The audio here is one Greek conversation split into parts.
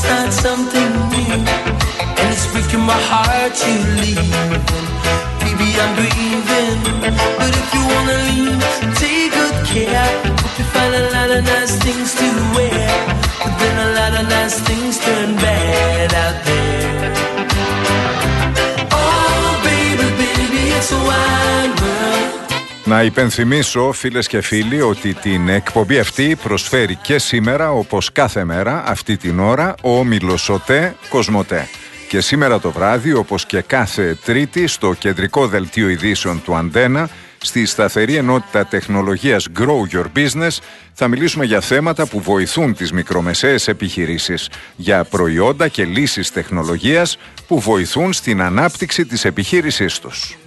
start something new, and it's breaking my heart to leave. Baby, I'm grieving, but if you wanna leave, take good care. Hope you find a lot of nice things to wear, but then a lot of nice things turn bad out there. Oh baby, baby, it's a wide world. Να υπενθυμίσω, φίλες και φίλοι, ότι την εκπομπή αυτή προσφέρει και σήμερα, όπως κάθε μέρα, αυτή την ώρα, ο όμιλος ΟΤΕ Κοσμοτέ. Και σήμερα το βράδυ, όπως και κάθε Τρίτη, στο κεντρικό δελτίο ειδήσεων του Αντένα, στη σταθερή ενότητα τεχνολογίας Grow Your Business, θα μιλήσουμε για θέματα που βοηθούν τις μικρομεσαίες επιχειρήσεις, για προϊόντα και λύσεις τεχνολογίας που βοηθούν στην ανάπτυξη της επιχείρησής τους.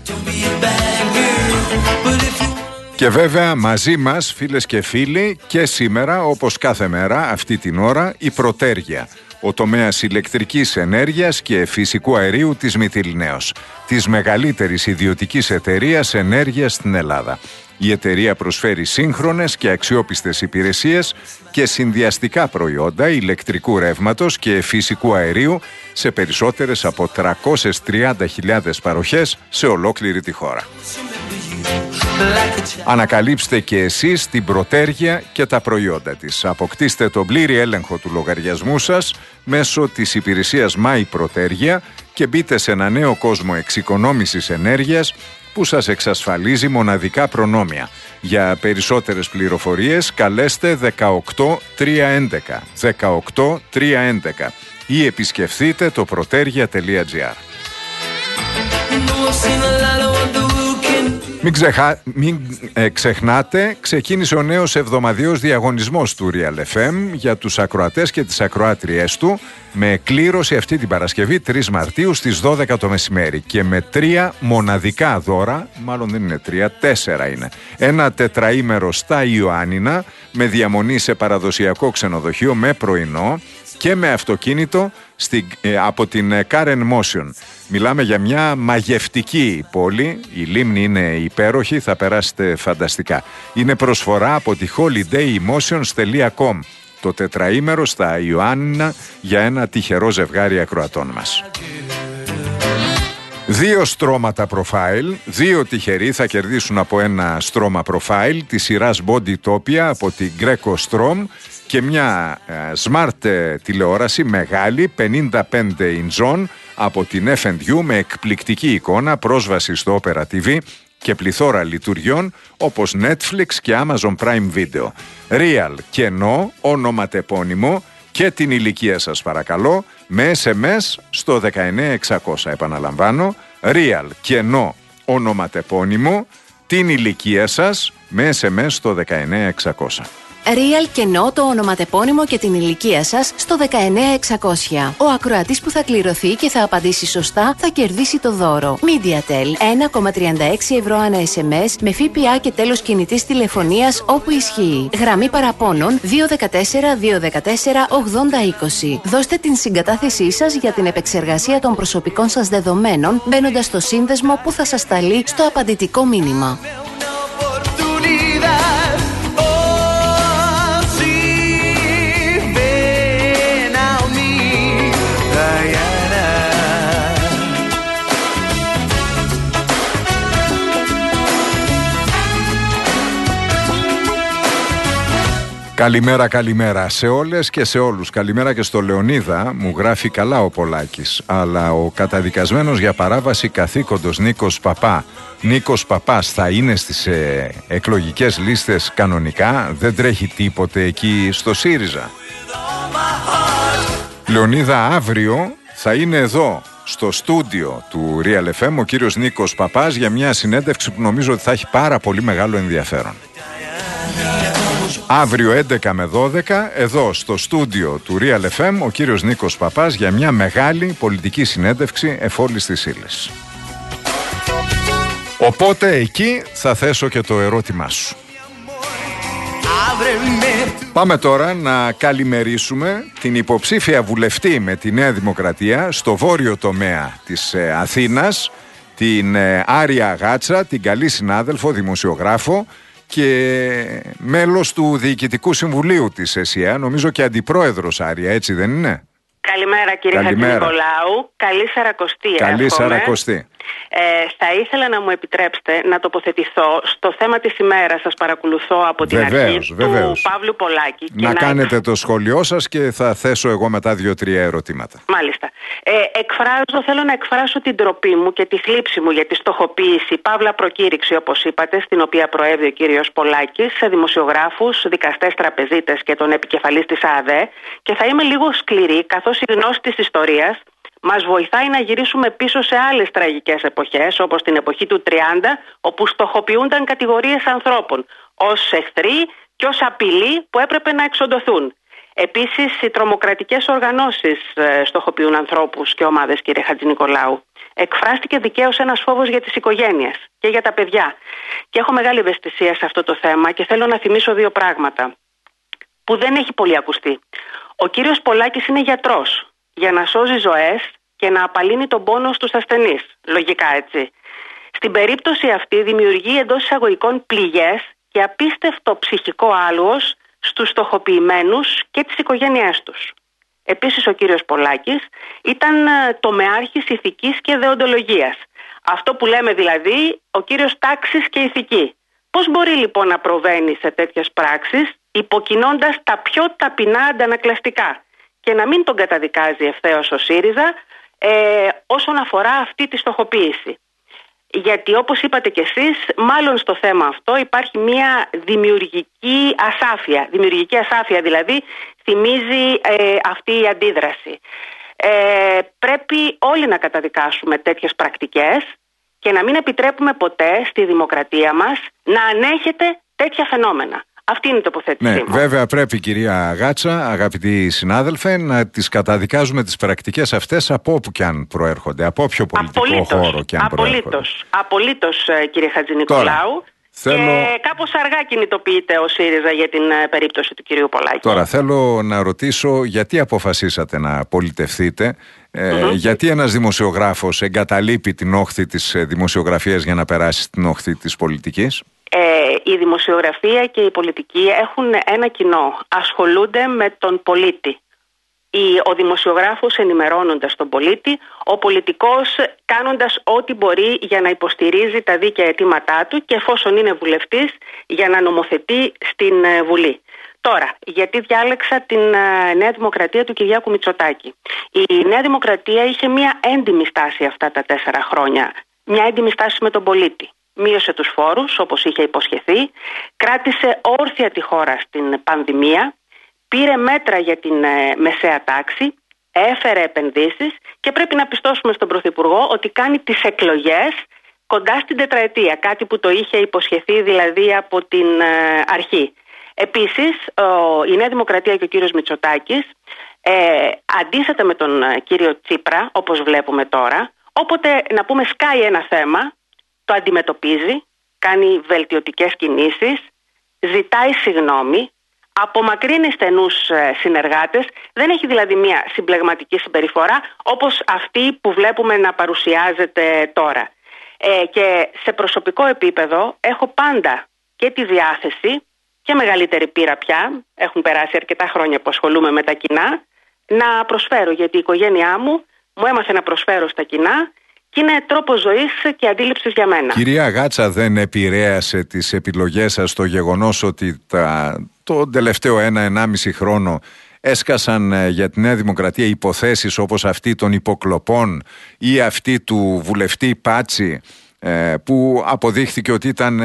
Και βέβαια μαζί μας, φίλες και φίλοι, και σήμερα, όπως κάθε μέρα, αυτή την ώρα, η Πρωτέργεια, ο τομέας ηλεκτρικής ενέργειας και φυσικού αερίου της Μυτιληναίος, της μεγαλύτερης ιδιωτικής εταιρείας ενέργειας στην Ελλάδα. Η εταιρεία προσφέρει σύγχρονες και αξιόπιστες υπηρεσίες και συνδυαστικά προϊόντα ηλεκτρικού ρεύματος και φυσικού αερίου σε περισσότερες από 330.000 παροχές σε ολόκληρη τη χώρα. Ανακαλύψτε και εσείς την Πρωτέργεια και τα προϊόντα της. Αποκτήστε τον πλήρη έλεγχο του λογαριασμού σας μέσω της υπηρεσίας My Πρωτέργεια και μπείτε σε ένα νέο κόσμο εξοικονόμησης ενέργειας που σας εξασφαλίζει μοναδικά προνόμια. Για περισσότερες πληροφορίες καλέστε 18311 18311 ή επισκεφθείτε το protergia.gr. Μην ξεχνάτε, ξεκίνησε ο νέος εβδομαδιαίος διαγωνισμός του Real FM για τους ακροατές και τις ακροάτριές του, με κλήρωση αυτή την Παρασκευή 3 Μαρτίου στις 12 το μεσημέρι και με 3 μοναδικά δώρα, μάλλον δεν είναι 3, 4 είναι. Ένα τετραήμερο στα Ιωάννινα με διαμονή σε παραδοσιακό ξενοδοχείο με πρωινό και με αυτοκίνητο από την Karen Motion. Μιλάμε για μια μαγευτική πόλη, η λίμνη είναι υπέροχη, θα περάσετε φανταστικά. Είναι προσφορά από τη holidaymotions.com, το τετραήμερο στα Ιωάννινα για ένα τυχερό ζευγάρι ακροατών μας. 2 στρώματα profile, 2 τυχεροί θα κερδίσουν από ένα στρώμα profile της σειράς Bodytopia από την Greco Strom και μια smart τηλεόραση μεγάλη 55 inch από την F&U με εκπληκτική εικόνα, πρόσβαση στο Opera TV και πληθώρα λειτουργιών όπως Netflix και Amazon Prime Video. Real κενό, ονοματεπώνυμο και την ηλικία σας παρακαλώ με SMS στο 19600. Επαναλαμβάνω, Real κενό, ονοματεπώνυμο, την ηλικία σας με SMS στο 19600. Real κενό, το ονοματεπώνυμο και την ηλικία σας στο 19600. Ο ακροατής που θα κληρωθεί και θα απαντήσει σωστά θα κερδίσει το δώρο. MediaTel 1,36 ευρώ ανά SMS με ΦΠΑ και τέλος κινητής τηλεφωνίας όπου ισχύει. Γραμμή παραπώνων 214 8020. Δώστε την συγκατάθεσή σας για την επεξεργασία των προσωπικών σας δεδομένων μπαίνοντας στο σύνδεσμο που θα σας σταλεί στο απαντητικό μήνυμα. Καλημέρα, καλημέρα σε όλες και σε όλους. Καλημέρα και στο Λεωνίδα, μου γράφει καλά ο Πολάκης. Αλλά ο καταδικασμένος για παράβαση καθήκοντος Νίκος Παπάς θα είναι στις εκλογικές λίστες κανονικά? Δεν τρέχει τίποτε εκεί στο ΣΥΡΙΖΑ? Λεωνίδα, αύριο θα είναι εδώ στο στούντιο του Real FM ο κύριος Νίκος Παπάς για μια συνέντευξη που νομίζω ότι θα έχει πάρα πολύ μεγάλο ενδιαφέρον. Αύριο 11 με 12 εδώ στο στούντιο του Real FM ο κύριος Νίκος Παπάς για μια μεγάλη πολιτική συνέντευξη εφόλης της ύλης. Οπότε εκεί θα θέσω και το ερώτημά σου. Πάμε τώρα να καλημερίσουμε την υποψήφια βουλευτή με τη Νέα Δημοκρατία στο βόρειο τομέα της Αθήνας, την Άρια Γάτσα, την καλή συνάδελφο, δημοσιογράφο και μέλος του Διοικητικού Συμβουλίου της ΕΣΥΑ, νομίζω και αντιπρόεδρος, Άρια, έτσι δεν είναι? Καλημέρα κύριε Χατζηνικολάου, καλή Σαρακοστή. Καλή Σαρακοστή. Θα ήθελα να μου επιτρέψετε να τοποθετηθώ στο θέμα της ημέρας. Σας παρακολουθώ από την αρχή του Παύλου Πολάκη. Να κάνετε το σχόλιο σας και θα θέσω εγώ μετά 2-3 ερωτήματα. Μάλιστα. Θέλω να εκφράσω την ντροπή μου και τη θλίψη μου για τη στοχοποίηση, παύλα προκήρυξη όπως είπατε, στην οποία προέβη ο κύριος Πολάκης σε δημοσιογράφους, δικαστές, τραπεζίτες και τον επικεφαλής της ΑΔΕ, και θα είμαι λίγο σκληρή, καθώς η γνώση της ιστορίας μας βοηθάει να γυρίσουμε πίσω σε άλλες τραγικές εποχές, όπως την εποχή του 30, όπου στοχοποιούνταν κατηγορίες ανθρώπων ως εχθροί και ως απειλή που έπρεπε να εξοντωθούν. Επίσης, οι τρομοκρατικές οργανώσεις στοχοποιούν ανθρώπους και ομάδες, κύριε Χατζηνικολάου. Εκφράστηκε δικαίως ένας φόβος για τις οικογένειες και για τα παιδιά. Και έχω μεγάλη ευαισθησία σε αυτό το θέμα και θέλω να θυμίσω 2 πράγματα που δεν έχει πολύ ακουστεί. Ο κύριος Πολάκης είναι γιατρός για να σώζει ζωές και να απαλύνει τον πόνο στους ασθενείς. Λογικά έτσι. Στην περίπτωση αυτή δημιουργεί εντός εισαγωγικών πληγές και απίστευτο ψυχικό άλουος στους στοχοποιημένους και τις οικογένειές τους. Επίσης ο κύριος Πολάκης ήταν τομεάρχης ηθικής και δεοντολογίας. Αυτό που λέμε δηλαδή ο κύριος τάξης και ηθική. Πώς μπορεί λοιπόν να προβαίνει σε τέτοιες πράξεις υποκινώντας τα πιο ταπεινά αντανακλαστικά και να μην τον καταδικάζει ευθέως ο ΣΥΡΙΖΑ όσον αφορά αυτή τη στοχοποίηση? Γιατί όπως είπατε κι εσείς, μάλλον στο θέμα αυτό υπάρχει μια δημιουργική ασάφεια. Δημιουργική ασάφεια δηλαδή θυμίζει αυτή η αντίδραση. Πρέπει όλοι να καταδικάσουμε τέτοιες πρακτικές και να μην επιτρέπουμε ποτέ στη δημοκρατία μας να ανέχεται τέτοια φαινόμενα. Αυτή είναι η τοποθέτησή μου. Βέβαια πρέπει, κυρία Γάτσα, αγαπητοί συνάδελφε, να τις καταδικάζουμε τις πρακτικές αυτές από όπου και αν προέρχονται, από όποιο πολιτικό χώρο και αν προέρχονται. Απολύτως, κύριε Χατζηνικολάου. Και κάπως αργά κινητοποιείται ο ΣΥΡΙΖΑ για την περίπτωση του κυρίου Πολάκη. Τώρα θέλω να ρωτήσω γιατί αποφασίσατε να πολιτευθείτε, γιατί ένας δημοσιογράφος εγκαταλείπει την όχθη της δημοσιογραφίας για να περάσει στην όχθη της πολιτικής? Η δημοσιογραφία και η πολιτική έχουν ένα κοινό. Ασχολούνται με τον πολίτη. Ο δημοσιογράφος ενημερώνοντας τον πολίτη, ο πολιτικός κάνοντας ό,τι μπορεί για να υποστηρίζει τα δίκαια αιτήματά του και εφόσον είναι βουλευτής για να νομοθετεί στην Βουλή. Τώρα, γιατί διάλεξα την Νέα Δημοκρατία του Κυριάκου Μητσοτάκη? Η Νέα Δημοκρατία είχε μια έντιμη στάση αυτά τα 4 χρόνια. Μια έντιμη στάση με τον πολίτη. Μείωσε τους φόρους όπως είχε υποσχεθεί, κράτησε όρθια τη χώρα στην πανδημία, πήρε μέτρα για την μεσαία τάξη, έφερε επενδύσεις και πρέπει να πιστώσουμε στον Πρωθυπουργό ότι κάνει τις εκλογές κοντά στην τετραετία, κάτι που το είχε υποσχεθεί δηλαδή από την αρχή. Επίσης, η Νέα Δημοκρατία και ο κύριος Μητσοτάκης, αντίθετα με τον κύριο Τσίπρα, όπως βλέπουμε τώρα, όποτε να πούμε σκάει ένα θέμα, το αντιμετωπίζει, κάνει βελτιωτικές κινήσεις, ζητάει συγγνώμη, απομακρύνει στενούς συνεργάτες, δεν έχει δηλαδή μια συμπλεγματική συμπεριφορά όπως αυτή που βλέπουμε να παρουσιάζεται τώρα. Και σε προσωπικό επίπεδο έχω πάντα και τη διάθεση και μεγαλύτερη πείρα πια, έχουν περάσει αρκετά χρόνια που ασχολούμαι με τα κοινά, να προσφέρω, γιατί η οικογένειά μου έμαθε να προσφέρω στα κοινά και είναι τρόπος ζωής και αντίληψης για μένα. Κυρία Γάτσα, δεν επηρέασε τις επιλογές σας το γεγονός ότι το τελευταίο 1-1,5 χρόνο έσκασαν για τη Νέα Δημοκρατία υποθέσεις όπως αυτή των υποκλοπών ή αυτή του βουλευτή Πάτσι, που αποδείχθηκε ότι ήταν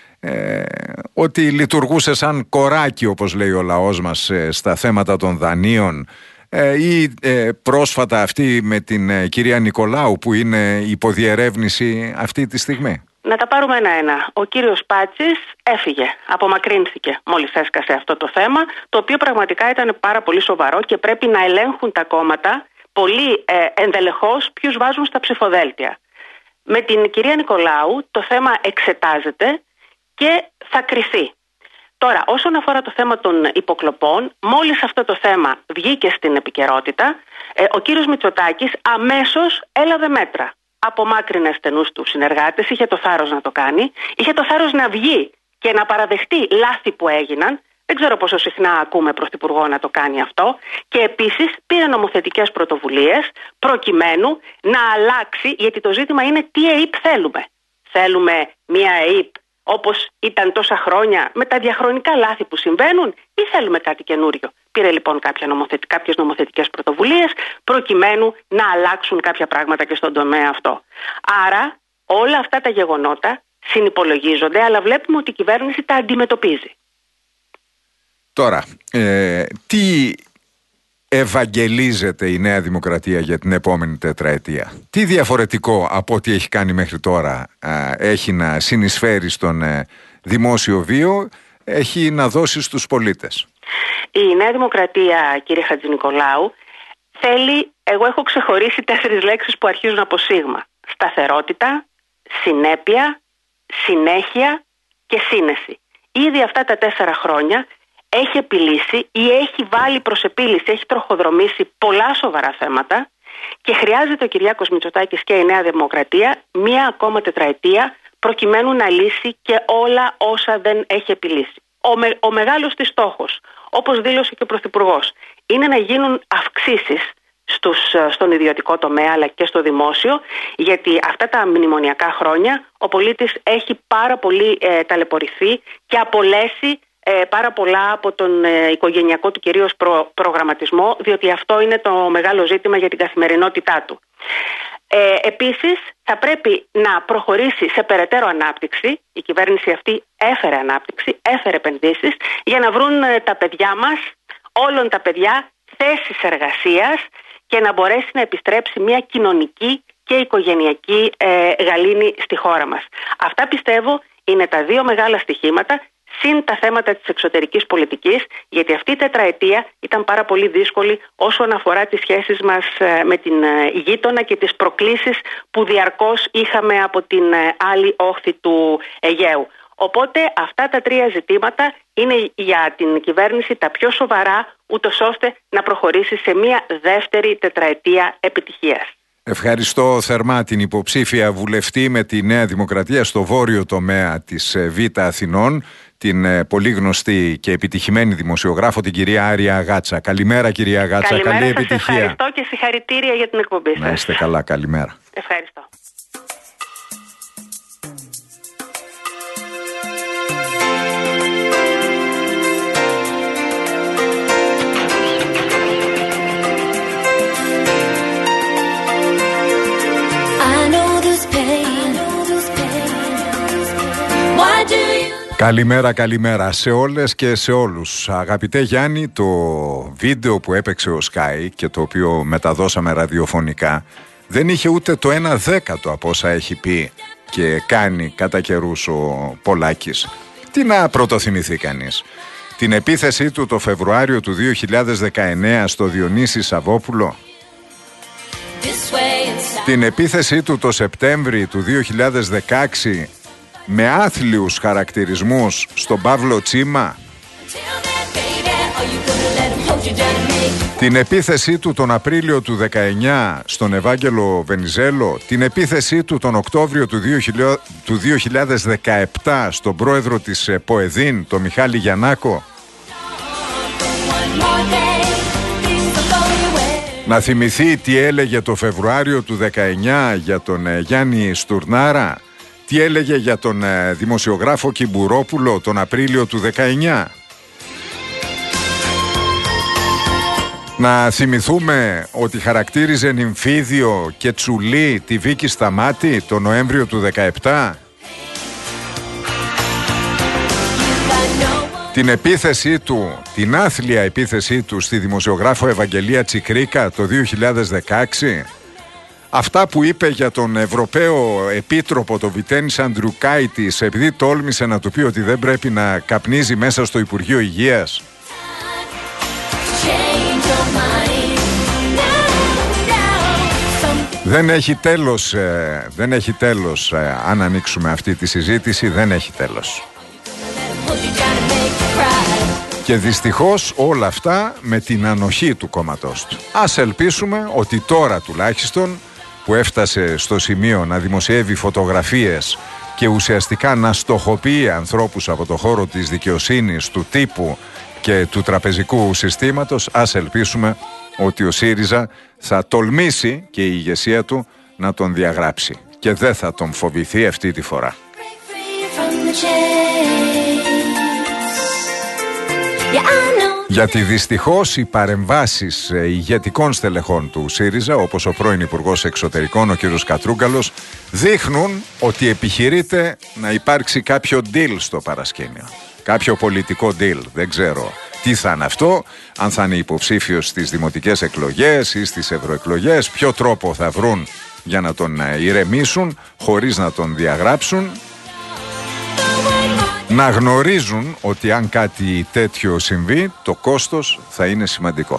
ότι λειτουργούσε σαν κοράκι, όπως λέει ο λαός μας, στα θέματα των δανείων, ή πρόσφατα αυτή με την κυρία Νικολάου που είναι υποδιερεύνηση αυτή τη στιγμή? Να τα πάρουμε ένα-ένα. Ο κύριος Πάτσης έφυγε, απομακρύνθηκε μόλις έσκασε αυτό το θέμα, το οποίο πραγματικά ήταν πάρα πολύ σοβαρό και πρέπει να ελέγχουν τα κόμματα πολύ ενδελεχώς ποιους βάζουν στα ψηφοδέλτια. Με την κυρία Νικολάου το θέμα εξετάζεται και θα κριθεί. Τώρα, όσον αφορά το θέμα των υποκλοπών, μόλις αυτό το θέμα βγήκε στην επικαιρότητα, ο κύριος Μητσοτάκης αμέσως έλαβε μέτρα. Απομάκρυνε στενούς του συνεργάτες, είχε το θάρρος να το κάνει, είχε το θάρρος να βγει και να παραδεχτεί λάθη που έγιναν. Δεν ξέρω πόσο συχνά ακούμε πρωθυπουργό να το κάνει αυτό. Και επίσης πήρε νομοθετικές πρωτοβουλίες προκειμένου να αλλάξει, γιατί το ζήτημα είναι τι ΕΥΠ θέλουμε. Θέλουμε μια ΕΥΠ όπως ήταν τόσα χρόνια με τα διαχρονικά λάθη που συμβαίνουν, ή θέλουμε κάτι καινούριο? Πήρε λοιπόν κάποιες νομοθετικές πρωτοβουλίες προκειμένου να αλλάξουν κάποια πράγματα και στον τομέα αυτό. Άρα όλα αυτά τα γεγονότα συνυπολογίζονται, αλλά βλέπουμε ότι η κυβέρνηση τα αντιμετωπίζει. Τώρα, τι ευαγγελίζεται η Νέα Δημοκρατία για την επόμενη τετραετία? Τι διαφορετικό από ό,τι έχει κάνει μέχρι τώρα έχει να συνεισφέρει στον δημόσιο βίο, έχει να δώσει στους πολίτες? Η Νέα Δημοκρατία, κύριε Χατζηνικολάου, θέλει, εγώ έχω ξεχωρίσει 4 λέξεις που αρχίζουν από σίγμα: σταθερότητα, συνέπεια, συνέχεια και σύνεση. Ήδη αυτά τα 4 χρόνια έχει επιλύσει ή έχει βάλει προς επίλυση, έχει τροχοδρομήσει πολλά σοβαρά θέματα και χρειάζεται ο Κυριάκος Μητσοτάκης και η Νέα Δημοκρατία μία ακόμα τετραετία προκειμένου να λύσει και όλα όσα δεν έχει επιλύσει. Ο μεγάλος της στόχος, όπως δήλωσε και ο Πρωθυπουργός, είναι να γίνουν αυξήσεις στον ιδιωτικό τομέα αλλά και στο δημόσιο, γιατί αυτά τα μνημονιακά χρόνια ο πολίτης έχει πάρα πολύ ταλαιπωρηθεί και απολέσει πάρα πολλά από τον οικογενειακό του κυρίως προγραμματισμό, διότι αυτό είναι το μεγάλο ζήτημα για την καθημερινότητά του. Επίσης θα πρέπει να προχωρήσει σε περαιτέρω ανάπτυξη. Η κυβέρνηση αυτή έφερε ανάπτυξη, έφερε επενδύσεις για να βρουν τα παιδιά μας, όλων τα παιδιά, θέσεις εργασίας και να μπορέσει να επιστρέψει μια κοινωνική και οικογενειακή γαλήνη στη χώρα μας. Αυτά πιστεύω είναι τα 2 μεγάλα στοιχήματα, συν τα θέματα της εξωτερικής πολιτικής, γιατί αυτή η τετραετία ήταν πάρα πολύ δύσκολη όσον αφορά τις σχέσεις μας με την γείτονα και τις προκλήσεις που διαρκώς είχαμε από την άλλη όχθη του Αιγαίου. Οπότε αυτά τα 3 ζητήματα είναι για την κυβέρνηση τα πιο σοβαρά, ούτως ώστε να προχωρήσει σε μια δεύτερη τετραετία επιτυχίας. Ευχαριστώ θερμά την υποψήφια βουλευτή με τη Νέα Δημοκρατία στο βόρειο τομέα της Β' Αθηνών, την πολύ γνωστή και επιτυχημένη δημοσιογράφο, την κυρία Άρια Αγάτσα. Καλημέρα, κυρία Αγάτσα. Καλημέρα, καλή σας επιτυχία. Ευχαριστώ και συγχαρητήρια για την εκπομπή σας. Να είστε καλά, καλημέρα. Ευχαριστώ. Καλημέρα, καλημέρα σε όλες και σε όλους. Αγαπητέ Γιάννη, το βίντεο που έπαιξε ο Sky και το οποίο μεταδώσαμε ραδιοφωνικά δεν είχε ούτε το 1/10 από όσα έχει πει και κάνει κατά καιρούς ο Πολάκης. Τι να πρωτοθυμηθεί κανείς? Την επίθεσή του το Φεβρουάριο του 2019 στο Διονύση Σαββόπουλο? Την επίθεσή του το Σεπτέμβρη του 2016 με άθλιους χαρακτηρισμούς στον Παύλο Τσίμα? Την επίθεσή του τον Απρίλιο του 19 στον Ευάγγελο Βενιζέλο? Την επίθεσή του τον Οκτώβριο του 2017 στον πρόεδρο της ΠΟΕΔΗΝ, τον Μιχάλη Γιαννάκο? Να θυμηθεί τι έλεγε το Φεβρουάριο του 19 για τον Γιάννη Στουρνάρα? Τι έλεγε για τον δημοσιογράφο Κυμπουρόπουλο τον Απρίλιο του 19? Να θυμηθούμε ότι χαρακτήριζε νυμφίδιο και τσουλή τη Βίκη Σταμάτη τον Νοέμβριο του 17? Την επίθεσή του, την άθλια επίθεσή του στη δημοσιογράφο Ευαγγελία Τσικρίκα το 2016? Αυτά που είπε για τον Ευρωπαίο Επίτροπο, τον Βιτένης Αντρουκάητης, επειδή τόλμησε να του πει ότι δεν πρέπει να καπνίζει μέσα στο Υπουργείο Υγείας? Δεν έχει τέλος, αν ανοίξουμε αυτή τη συζήτηση, δεν έχει τέλος. Και δυστυχώς όλα αυτά με την ανοχή του κόμματός του. Ας ελπίσουμε ότι τώρα τουλάχιστον που έφτασε στο σημείο να δημοσιεύει φωτογραφίες και ουσιαστικά να στοχοποιεί ανθρώπους από το χώρο της δικαιοσύνης, του τύπου και του τραπεζικού συστήματος, ας ελπίσουμε ότι ο ΣΥΡΙΖΑ θα τολμήσει και η ηγεσία του να τον διαγράψει και δεν θα τον φοβηθεί αυτή τη φορά. Γιατί δυστυχώς οι παρεμβάσεις ηγετικών στελεχών του ΣΥΡΙΖΑ, όπως ο πρώην Υπουργός Εξωτερικών, ο κ. Κατρούγκαλος, δείχνουν ότι επιχειρείται να υπάρξει κάποιο deal στο παρασκήνιο. Κάποιο πολιτικό deal, δεν ξέρω τι θα είναι αυτό, αν θα είναι υποψήφιος στις δημοτικές εκλογές ή στις ευρωεκλογές, ποιο τρόπο θα βρουν για να τον ηρεμήσουν χωρίς να τον διαγράψουν. Να γνωρίζουν ότι αν κάτι τέτοιο συμβεί, το κόστος θα είναι σημαντικό.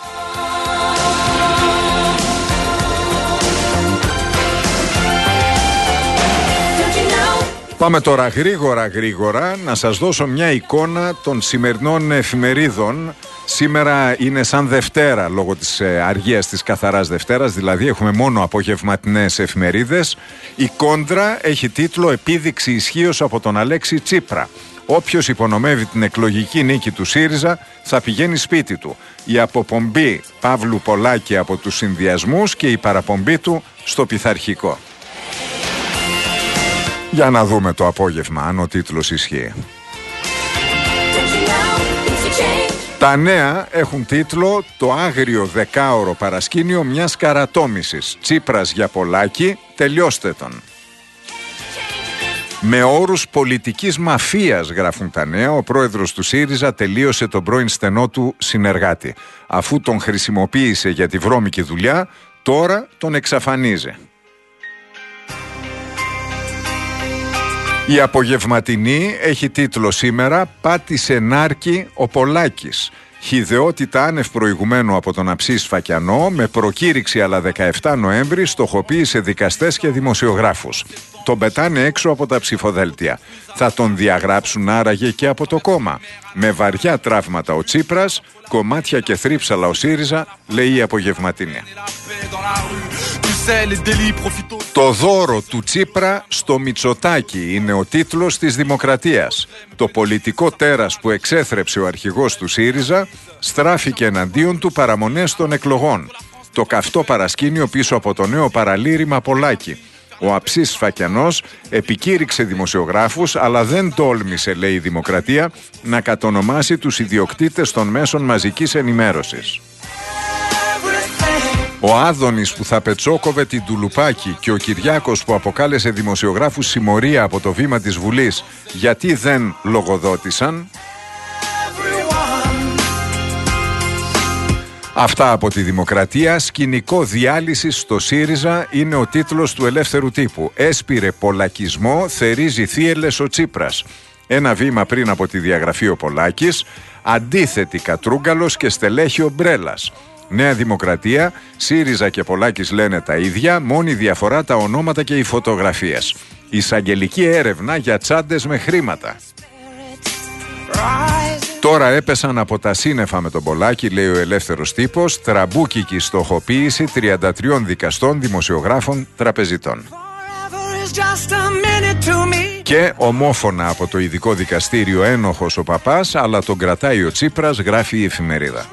Πάμε τώρα γρήγορα να σας δώσω μια εικόνα των σημερινών εφημερίδων. Σήμερα είναι σαν Δευτέρα λόγω της αργίας της καθαράς Δευτέρας, δηλαδή έχουμε μόνο απογευματινές εφημερίδες. Η Κόντρα έχει τίτλο «Επίδειξη ισχύως από τον Αλέξη Τσίπρα. Όποιος υπονομεύει την εκλογική νίκη του ΣΥΡΙΖΑ θα πηγαίνει σπίτι του». Η αποπομπή Παύλου Πολάκη από τους συνδυασμούς και η παραπομπή του στο πειθαρχικό. Για να δούμε το απόγευμα αν ο τίτλος ισχύει. Τα νέα έχουν τίτλο «Το άγριο δεκάωρο παρασκήνιο μιας καρατόμησης. Τσίπρας για Πολάκη, τελειώστε τον». Με όρους πολιτικής μαφίας, γράφουν τα νέα, ο πρόεδρος του ΣΥΡΙΖΑ τελείωσε τον πρώην στενό του συνεργάτη. Αφού τον χρησιμοποίησε για τη βρώμικη δουλειά, τώρα τον εξαφανίζει. Η απογευματινή έχει τίτλο σήμερα «Πάτησε νάρκη ο Πολάκης». Χυδαιότητα άνευ προηγουμένου από τον Αψή Σφακιανό, με προκήρυξη αλλά 17 Νοέμβρη στοχοποίησε δικαστές και δημοσιογράφους. Τον πετάνε έξω από τα ψηφοδέλτια. Θα τον διαγράψουν άραγε και από το κόμμα. Με βαριά τραύματα ο Τσίπρας, κομμάτια και θρύψαλα ο ΣΥΡΙΖΑ, λέει η απογευματινή. Το δώρο του Τσίπρα στο Μητσοτάκη είναι ο τίτλος της Δημοκρατίας. Το πολιτικό τέρας που εξέθρεψε ο αρχηγός του ΣΥΡΙΖΑ στράφηκε εναντίον του παραμονές των εκλογών. Το καυτό παρασκήνιο πίσω από το νέο παραλήρημα Πολάκη. Ο Αψής Σφακιανός επικήρυξε δημοσιογράφους, αλλά δεν τόλμησε, λέει η Δημοκρατία, να κατονομάσει τους ιδιοκτήτες των μέσων μαζικής ενημέρωσης. Ο Άδωνης που θα πετσόκοβε την Τουλουπάκη και ο Κυριάκος που αποκάλεσε δημοσιογράφους συμμορία από το βήμα της Βουλής γιατί δεν λογοδότησαν. Αυτά από τη Δημοκρατία. Σκηνικό διάλυσης στο ΣΥΡΙΖΑ είναι ο τίτλος του Ελεύθερου Τύπου. Έσπηρε πολακισμό, θερίζει θύελες ο Τσίπρας. Ένα βήμα πριν από τη διαγραφή ο Πολάκης, αντίθετη Κατρούγκαλος και στελέχη ο Μπρέλας. Νέα Δημοκρατία, ΣΥΡΙΖΑ και Πολάκης λένε τα ίδια, μόνη διαφορά τα ονόματα και οι φωτογραφίες. Εισαγγελική έρευνα για τσάντες με χρήματα. Τώρα έπεσαν από τα σύννεφα με τον Πολάκη, λέει ο Ελεύθερος Τύπος, τραμπούκικη στοχοποίηση 33 δικαστών, δημοσιογράφων, τραπεζιτών. Και ομόφωνα από το ειδικό δικαστήριο ένοχος ο Παπάς, αλλά τον κρατάει ο Τσίπρας, γράφει η εφημερίδα.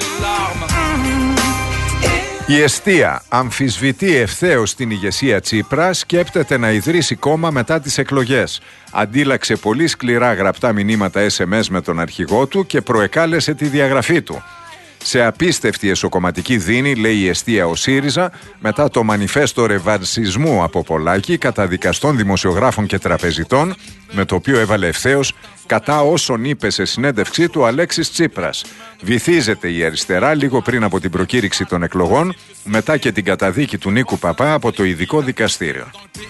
Η Εστία αμφισβητεί ευθέως την ηγεσία Τσίπρα, σκέπτεται να ιδρύσει κόμμα μετά τις εκλογές. Αντίλαξε πολύ σκληρά γραπτά μηνύματα SMS με τον αρχηγό του και προεκάλεσε τη διαγραφή του. Σε απίστευτη εσωκομματική δίνη, λέει η Εστία ο ΣΥΡΙΖΑ, μετά το μανιφέστο ρεβανσισμού από Πολάκη κατά δικαστών, δημοσιογράφων και τραπεζιτών, με το οποίο έβαλε ευθέως κατά όσων είπε σε συνέντευξή του ο Αλέξης Τσίπρας. Βυθίζεται η αριστερά λίγο πριν από την προκήρυξη των εκλογών, μετά και την καταδίκη του Νίκου Παπά από το ειδικό δικαστήριο.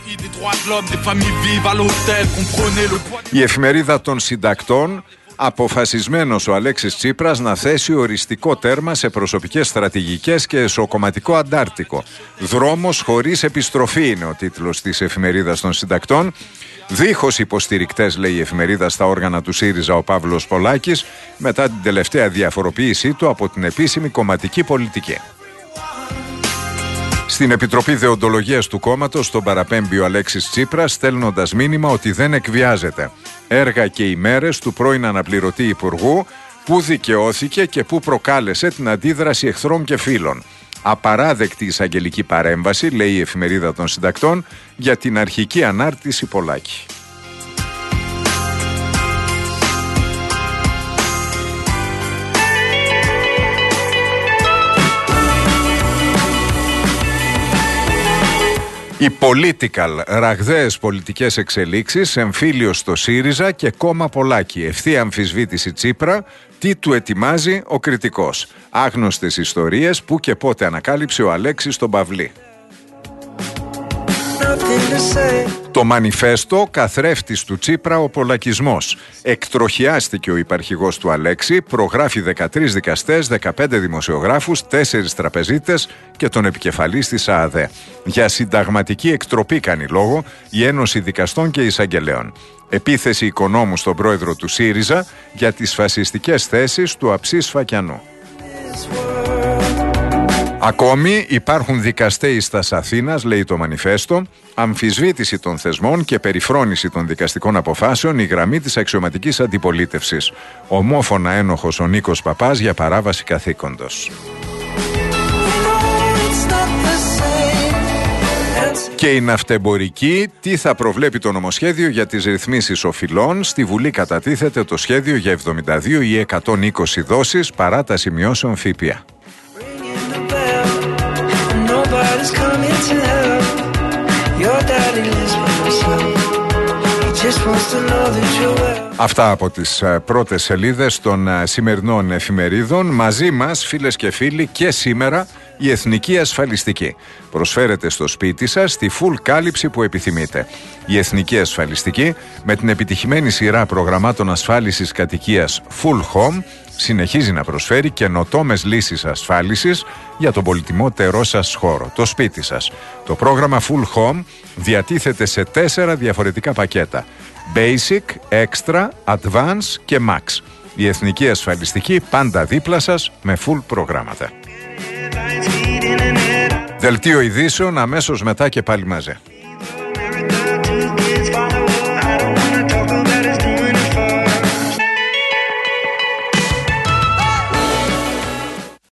Η εφημερίδα των συντακτών, αποφασισμένος ο Αλέξης Τσίπρας να θέσει οριστικό τέρμα σε προσωπικές στρατηγικές και εσωκομματικό αντάρτικο. Δρόμος χωρίς επιστροφή είναι ο τίτλος της εφημερίδας των συντακτών. Δίχως υποστηρικτές, λέει η εφημερίδα, στα όργανα του ΣΥΡΙΖΑ ο Παύλος Πολάκης, μετά την τελευταία διαφοροποίησή του από την επίσημη κομματική πολιτική. Στην Επιτροπή Δεοντολογίας του κόμματος τον παραπέμπει ο Αλέξης Τσίπρας, στέλνοντας μήνυμα ότι δεν εκβιάζεται. Έργα και ημέρες του πρώην αναπληρωτή υπουργού που δικαιώθηκε και που προκάλεσε την αντίδραση εχθρών και φίλων. Απαράδεκτη εισαγγελική παρέμβαση, λέει η Εφημερίδα των Συντακτών, για την αρχική ανάρτηση Πολάκη. Οι Political, ραγδαίες πολιτικές εξελίξεις, εμφύλιο στο ΣΥΡΙΖΑ και κόμμα Πολάκη. Ευθεία αμφισβήτηση Τσίπρα, τι του ετοιμάζει ο κριτικός. Άγνωστες ιστορίες που και πότε ανακάλυψε ο Αλέξης στον Παυλή. Το μανιφέστο, καθρέφτης του Τσίπρα ο πολακισμός. Εκτροχιάστηκε ο υπαρχηγός του Αλέξη, προγράφει 13 δικαστές, 15 δημοσιογράφους, 4 τραπεζίτες και τον επικεφαλής της ΑΑΔΕ. Για συνταγματική εκτροπή κάνει λόγο η Ένωση Δικαστών και Εισαγγελέων. Επίθεση οικονόμου στον πρόεδρο του ΣΥΡΙΖΑ για τις φασιστικές θέσεις του Αψής Φακιανού. Ακόμη υπάρχουν δικαστέοι στας Αθήνας, λέει το μανιφέστο, αμφισβήτηση των θεσμών και περιφρόνηση των δικαστικών αποφάσεων η γραμμή της αξιωματικής αντιπολίτευσης. Ομόφωνα ένοχος ο Νίκος Παπάς για παράβαση καθήκοντος. Και η ναυτεμπορική, τι θα προβλέπει το νομοσχέδιο για τις ρυθμίσεις οφειλών. Στη Βουλή κατατίθεται το σχέδιο για 72 ή 120 δόσεις παράταση μειώσεων ΦΠΑ. Αυτά από τις πρώτες σελίδες των σημερινών εφημερίδων. Μαζί μας, φίλες και φίλοι, και σήμερα η Εθνική Ασφαλιστική. Προσφέρετε στο σπίτι σας τη full κάλυψη που επιθυμείτε. Η Εθνική Ασφαλιστική, με την επιτυχημένη σειρά προγραμμάτων ασφάλισης κατοικίας Full Home, συνεχίζει να προσφέρει καινοτόμες λύσεις ασφάλισης για τον πολυτιμότερό σας χώρο, το σπίτι σας. Το πρόγραμμα Full Home διατίθεται σε 4 διαφορετικά πακέτα: Basic, Extra, Advance και Max. Η Εθνική Ασφαλιστική πάντα δίπλα σας με full προγράμματα. Δελτίο ειδήσεων αμέσως μετά και πάλι μαζί.